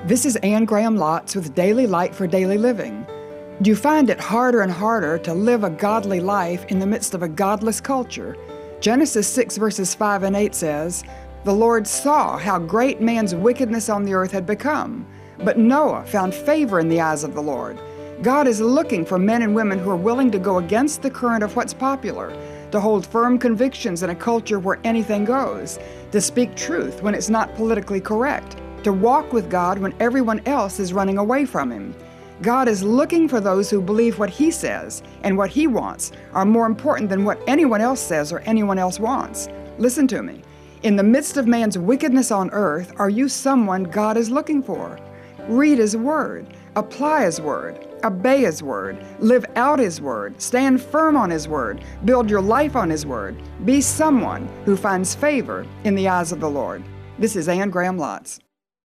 This is Anne Graham Lotz with Daily Light for Daily Living. Do you find it harder and harder to live a godly life in the midst of a godless culture? Genesis 6 verses 5 and 8 says, "The Lord saw how great man's wickedness on the earth had become, but Noah found favor in the eyes of the Lord." God is looking for men and women who are willing to go against the current of what's popular, to hold firm convictions in a culture where anything goes, to speak truth when it's not politically correct, to walk with God when everyone else is running away from Him. God is looking for those who believe what He says and what He wants are more important than what anyone else says or anyone else wants. Listen to me. In the midst of man's wickedness on earth, are you someone God is looking for? Read His Word, apply His Word, obey His Word, live out His Word, stand firm on His Word, build your life on His Word. Be someone who finds favor in the eyes of the Lord. This is Anne Graham Lotz.